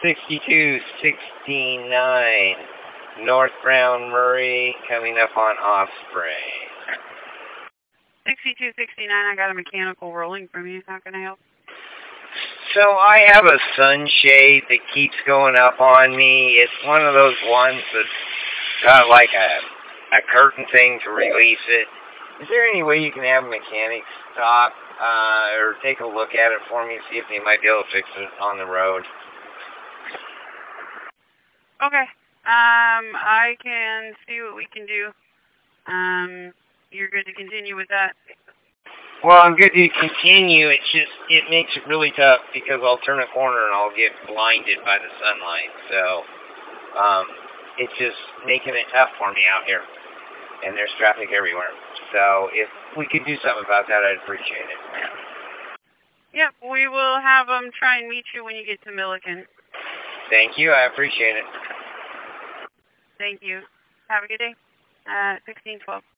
6269 North Brown Murray coming up on Osprey. 6269, I got a mechanical rolling from you. How can I help? So I have a sunshade that keeps going up on me. It's one of those ones that's got like a curtain thing to release it. Is there any way you can have a mechanic stop or take a look at it for me, see if they might be able to fix it on the road? Okay. I can see what we can do. You're good to continue with that? Well, I'm good to continue. It makes it really tough because I'll turn a corner and I'll get blinded by the sunlight. So, it's just making it tough for me out here. And there's traffic everywhere. So, if we could do something about that, I'd appreciate it. Yep, we will have them try and meet you when you get to Milliken. Thank you. I appreciate it. Thank you. Have a good day. 1612.